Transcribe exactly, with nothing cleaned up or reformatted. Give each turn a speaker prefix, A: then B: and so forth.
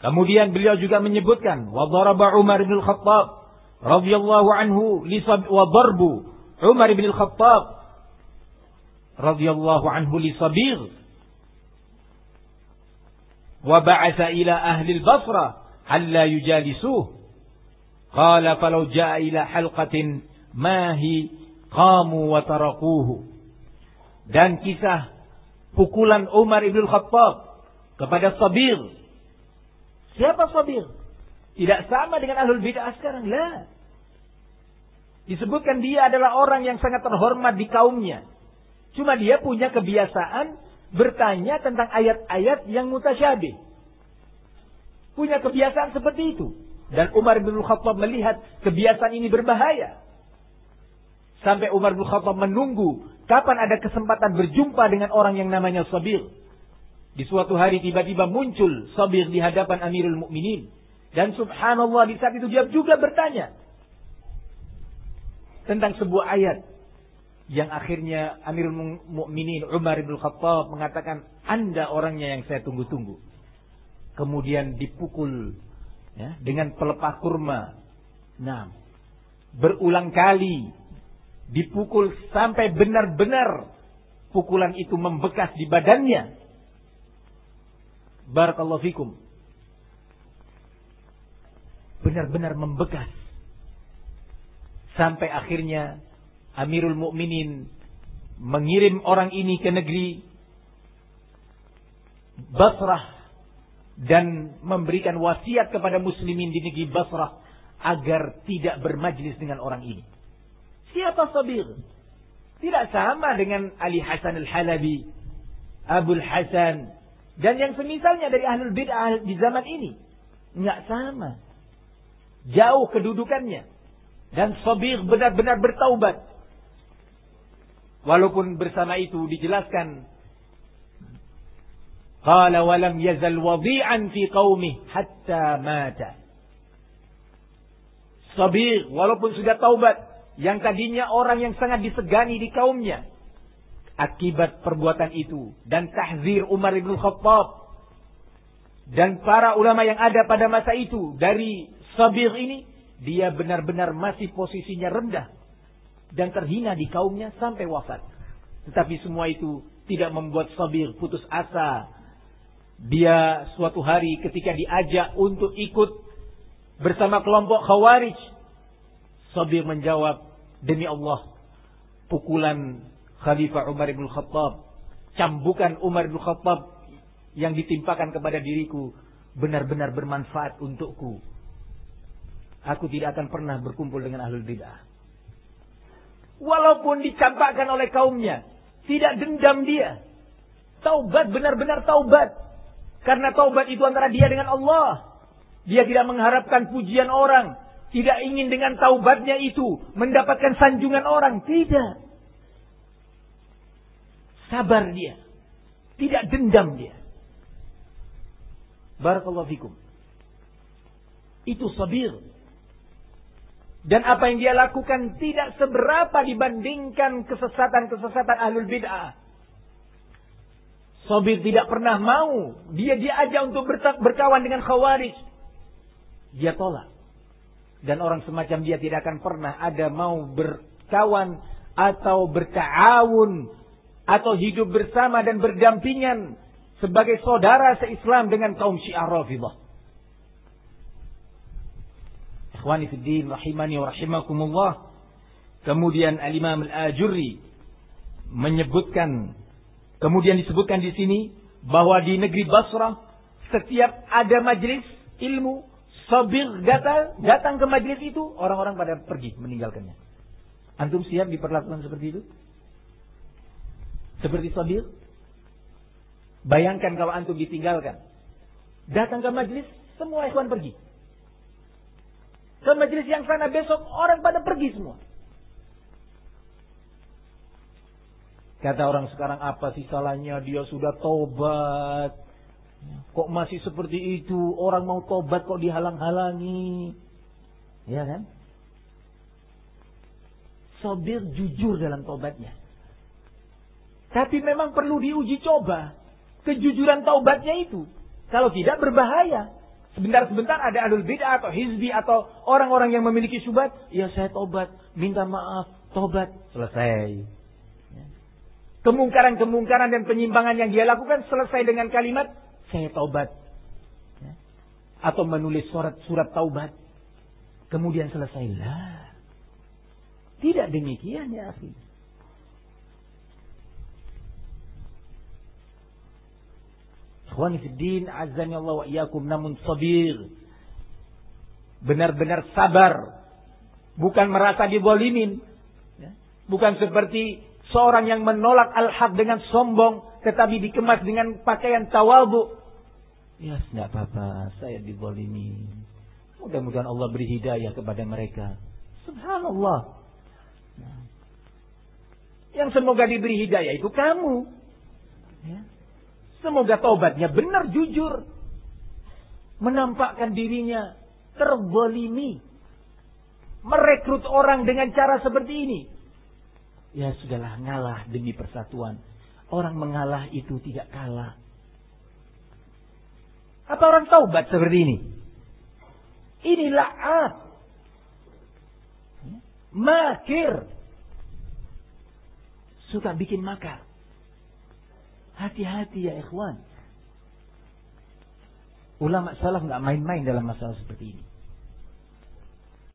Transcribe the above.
A: Kemudian beliau juga menyebutkan wa daraba Umar bin Al-Khattab radhiyallahu anhu li wa darbu Umar bin Al-Khattab radhiyallahu anhu li sabir wa ba'atha ila ahli al-Basrah alla yujalisuh qala falau jaa ila halqatin ma hi qamu wa tarakuhu. Dan kisah pukulan Umar bin Al-Khattab kepada Sabir. Siapa Sabir? Tidak sama dengan ahlul bid'ah sekarang. La. Disebutkan dia adalah orang yang sangat terhormat di kaumnya. Cuma dia punya kebiasaan bertanya tentang ayat-ayat yang mutasyabih. Punya kebiasaan seperti itu. Dan Umar bin Khattab melihat kebiasaan ini berbahaya. Sampai Umar bin Khattab menunggu kapan ada kesempatan berjumpa dengan orang yang namanya Sabir. Di suatu hari tiba-tiba muncul Sabir di hadapan Amirul Mukminin. Dan subhanallah di saat itu dia juga bertanya tentang sebuah ayat yang akhirnya Amirul Mukminin Umar bin Khattab mengatakan, Anda orangnya yang saya tunggu-tunggu. Kemudian dipukul ya, dengan pelepah kurma. Nah, berulang kali dipukul sampai benar-benar pukulan itu membekas di badannya. Barakallahu fikum. Benar-benar membekas. Sampai akhirnya Amirul Mukminin mengirim orang ini ke negeri Basrah dan memberikan wasiat kepada muslimin di negeri Basrah agar tidak bermajlis dengan orang ini. Siapa Sabir? Tidak sama dengan Ali Hasan Al-Halabi, Abul Hasan, dan yang semisalnya dari ahlul bid'ah di zaman ini. Enggak sama. Jauh kedudukannya. Dan Sabir benar-benar bertaubat. Walaupun bersama itu dijelaskan, qala wa lam yazal wadi'an fi qaumih hatta mata. Sabir walaupun sudah taubat, yang tadinya orang yang sangat disegani di kaumnya, akibat perbuatan itu dan tahzir Umar bin Khattab dan para ulama yang ada pada masa itu dari Sabir ini, dia benar-benar masih posisinya rendah dan terhina di kaumnya sampai wafat. Tetapi semua itu tidak membuat Sabir putus asa. Dia suatu hari ketika diajak untuk ikut bersama kelompok Khawarij, Sabir menjawab, demi Allah, pukulan Khalifah Umar bin Khattab, cambukan Umar bin Khattab yang ditimpakan kepada diriku benar-benar bermanfaat untukku. Aku tidak akan pernah berkumpul dengan ahlul bid'ah. Walaupun dicampakkan oleh kaumnya, tidak dendam dia. Taubat, benar-benar taubat. Karena taubat itu antara dia dengan Allah. Dia tidak mengharapkan pujian orang. Tidak ingin dengan taubatnya itu mendapatkan sanjungan orang. Tidak. Sabar dia. Tidak dendam dia. Barakallahu fikum. Itu Sabir. Dan apa yang dia lakukan tidak seberapa dibandingkan kesesatan-kesesatan ahlul bid'ah. Sabir tidak pernah mau. Dia diajak untuk berkawan dengan Khawarij. Dia tolak. Dan orang semacam dia tidak akan pernah ada mau berkawan atau berta'awun atau hidup bersama dan berdampingan sebagai saudara se-Islam dengan kaum Syiah Rafidhah. Ikhwani fid din rahimani wa rahimakumullah. Kemudian Al-Imam Al-Ajurri menyebutkan, kemudian disebutkan di sini bahwa di negeri Basrah setiap ada majlis ilmu, Sabir datang, datang ke majlis itu, orang-orang pada pergi meninggalkannya. Antum siap diperlakukan seperti itu? Seperti Sabir? Bayangkan kalau antum ditinggalkan. Datang ke majlis, semua ikhwan pergi. Ke majlis yang sana besok, orang pada pergi semua. Kata orang sekarang, apa sih salahnya, dia sudah tobat. Kok masih seperti itu? Orang mau tobat kok dihalang-halangi. Ya kan? Sabir jujur dalam tobatnya. Tapi memang perlu diuji coba kejujuran taubatnya itu. Kalau tidak berbahaya. Sebentar-sebentar ada ahlul bid'ah atau hizbi atau orang-orang yang memiliki syubhat. Ya saya tobat, minta maaf, tobat, selesai. Kemungkaran-kemungkaran dan penyimpangan yang dia lakukan selesai dengan kalimat saya tobat. Atau menulis surat surat taubat. Kemudian selesailah. Tidak demikian ya akhi. Ikhwani fiddin, azani Allah wa iyyakum, namun sabir. Benar-benar sabar. Bukan merasa dizalimin. Bukan seperti seorang yang menolak al-haq dengan sombong, tetapi dikemas dengan pakaian tawadhu. Ya, tidak apa-apa, saya dizalimi. Mudah-mudahan Allah beri hidayah kepada mereka. Subhanallah. Yang semoga diberi hidayah itu kamu. Ya. Semoga taubatnya benar, jujur. Menampakkan dirinya terzalimi. Merekrut orang dengan cara seperti ini. Ya sudahlah, ngalah demi persatuan. Orang mengalah itu tidak kalah. Apa orang taubat seperti ini? Ini la'at. Makir. Suka bikin makar. Hati-hati ya ikhwan. Ulama salaf nggak main-main dalam masalah seperti ini.